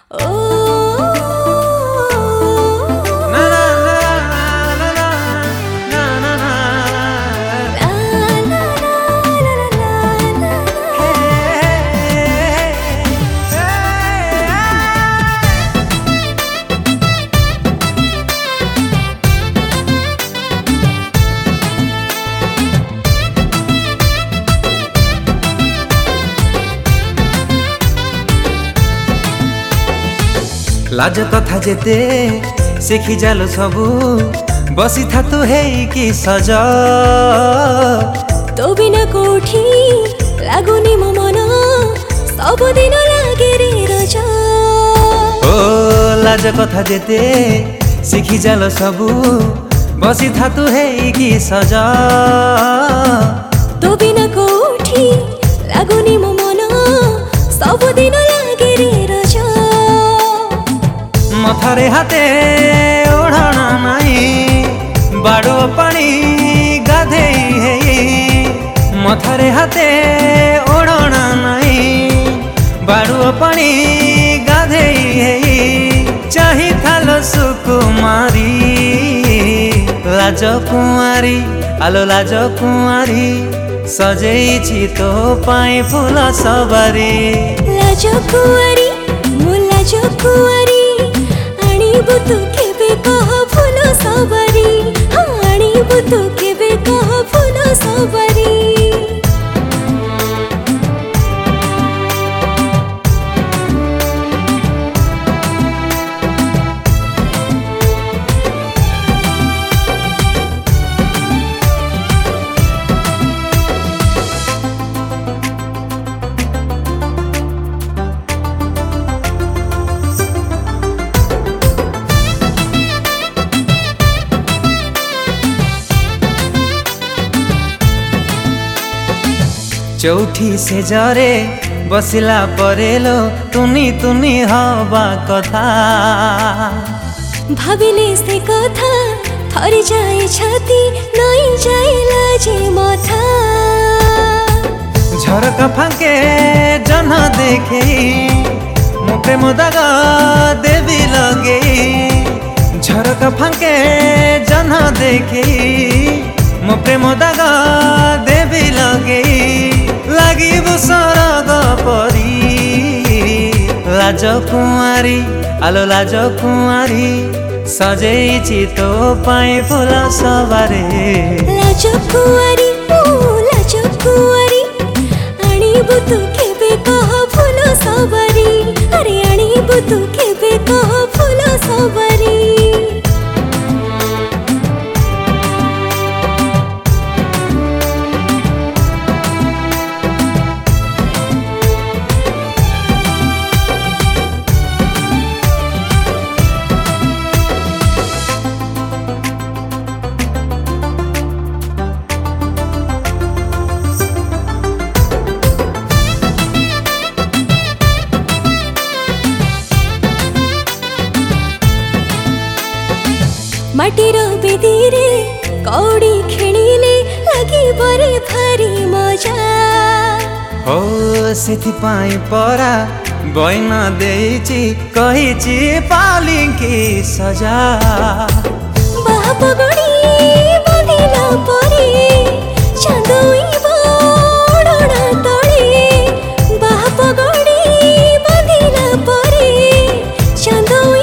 लाज कथा जेते शिखी जाल सबू बसी था तू है कि सजा तो बिना कोठी लागुनी मो मन सब दिन लागे रे रजा। ओ लाज कथा जेते शिखी जाल सबू बसी था तू है कि सजा तो बिना कोठी लागुनी मो मन सब दिन लागे रे रजा। मथारे हाथे ओढ़ना नहीं बाड़ो पानी गाधेई है मथारे हाथे ओढ़ना नहीं बाड़ो पानी गाधेई है चाही थालो सुकुमारी लाज कुआरी आलो लाज कुआरी सजेइछि तो पाई फूल सवारी। लाज कुआरी मो लाज कुआरी तू केबे कह फूल सवारी आनिबु तू केबे कह फूल सवारी। चौठी से जरे बसिला परेलो तुनी तुनी हवा कथा भाविले से कथा थरी जाए छाती नई जाए लाजे मथा। झरका फाके जन देखे मो प्रेम दाग देवी लगे झरका फाके जन देखे मो प्रेम दाग देवी लगे लगी सरग परी लाज कुआरी आलो लाज कुआरी सजेइछि तो पाई फूल सवारी। लाज कुआरी लाज कुआरी आनिबु तू केबे कह फूल सवारी अरे आनिबु तू केबे कह फूल सवारी। माटीर बेदीरे कौड़ी खेणीले लगी बरे भारी मजा हो सेथि पाई परा बयना देइछि कहिछि पालिंकी सजा। बाप गड़ी बंदिला परे चांदोई बड़ना तळे बाप गड़ी बंदिला परे चांदोई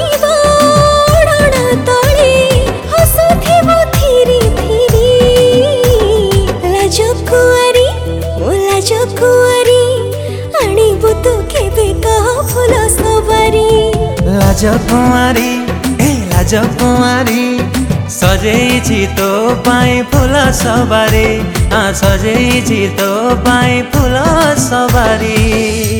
कुआरी आनिबु तू केबे कह फूल सवारी। लाज कुआरी लाज कुआरी सजेइछि तो पाई फूल सवारी सजेइछि तो पाई फूल सवारी।